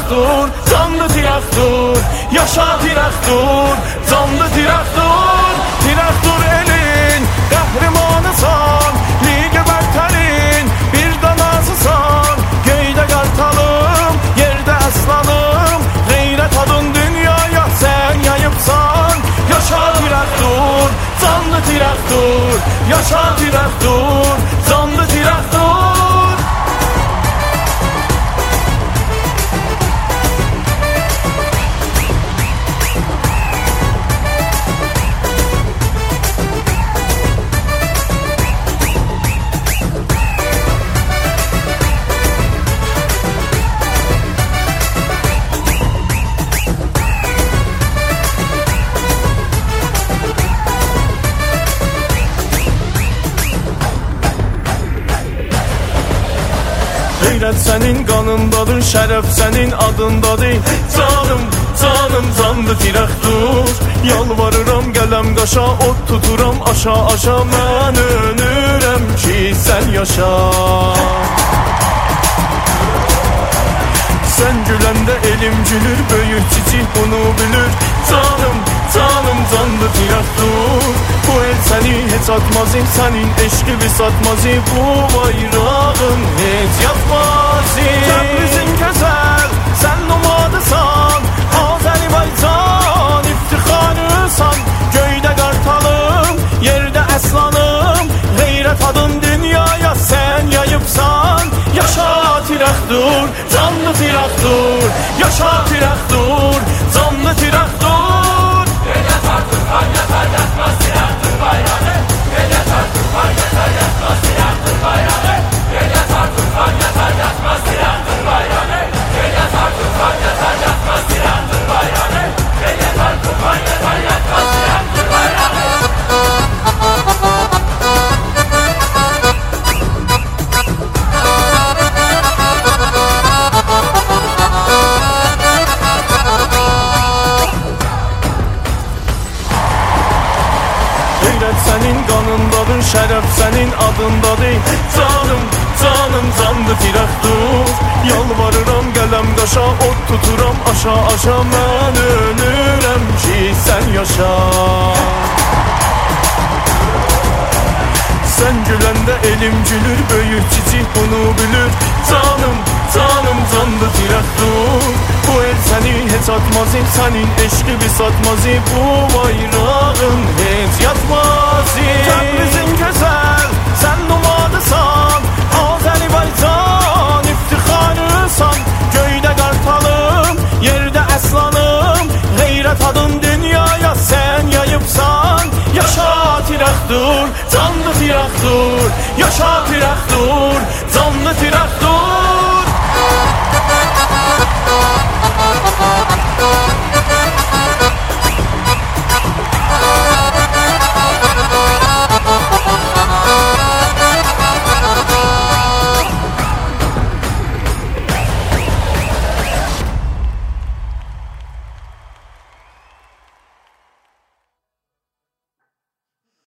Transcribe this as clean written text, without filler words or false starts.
tiraqdur, canlı tiraqdur, yaşa tiraqdur, canlı tiraqdur. Tiraqdur elin qəhrəmanısan, lige bərtərin bir danasısan. Göydə qartalım, yerdə əslanım, qeyrət adın dünyaya sən yayıbsan. Yaşa tiraqdur, canlı tiraqdur, yaşa tiraqdur, canlı tiraqdur. Qeyrət sənin qanındadır, şərəf sənin adındadır. Canım, canım, canlı tiraqdur. Yalvarıram qələm qaşa, od tuturam aşa aşa. Mən ölürəm ki sən yaşa. Sən güləndə elim gülür, böyük çiçik bunu bilir. Canım, canım, canlı tiraqdur. Bu el səni heç atmazım, sənin eşqi satmazım. Bu bayrağın heç yatmazım. Təbrizin gözəl, sən nomadısan, Azərbaycan iftixarısan. Göydə qartalım, yerdə əslanım, qeyrət adın dünyaya sən yayıbsan. Yaşa tiraqdur, canlı tiraqdur, yaşa tiraqdur, canlı tiraqdur. Elə tartırsan yatar yatmaz tiraqdır bayrağı. Elə tartırsan yatar yatmaz tiraqdır bayrağı. Elə tartırsan yatar yatmaz tiraqdır bayrağı. Elə tartırsan yatar yatmaz tiraqdır bayrağı. Elə tartırsan yatar yatmaz tiraqdır bayrağı. Qeyrət sənin qanındadır, şərəf sənin adındadır. Canım, canım, canlı tiraqdur. Yalvarıram qələm qaşa, od tuturam aşa aşa. Mən ölürəm ki sən yaşa. Sən güləndə elim gülür, böyük çiçik bunu bilir. Canım, canım, canlı tiraqdur. Bu el səni heç atmazım, sənin eşqi satmazım. Bu bayrağın heç yatmazım. Təbrizin gözəl, sən nomadısan, Azərbaycan iftixarısan. Göydə qartalım, yerdə əslanım, qeyrət adın dünyaya sən yayıbsan. Yaşa tiraqdur, canlı tiraqdur, yaşa tiraqdur, canlı tiraqdur.